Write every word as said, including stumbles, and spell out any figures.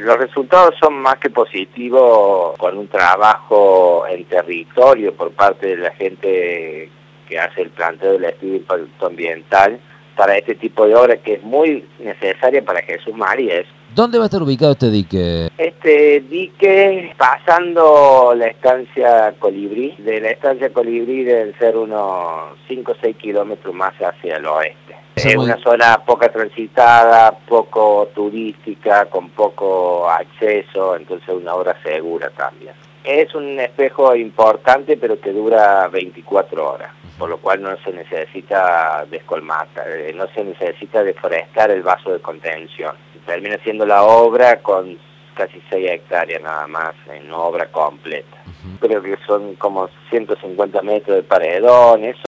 los resultados son más que positivos con un trabajo en territorio por parte de la gente que hace el planteo del estudio de impacto ambiental para este tipo de obra que es muy necesaria para Jesús María. ¿Dónde va a estar ubicado este dique? Este dique pasando la estancia Colibrí, de la estancia Colibrí deben ser unos cinco o seis kilómetros más hacia el oeste. Es muy... una zona poco transitada, poco turística, con poco acceso, entonces una obra segura también. Es un espejo importante pero que dura veinticuatro horas, por lo cual no se necesita descolmatar, no se necesita deforestar el vaso de contención. Termina siendo la obra con casi seis hectáreas nada más, en obra completa. Uh-huh. Creo que son como ciento cincuenta metros de paredón, eso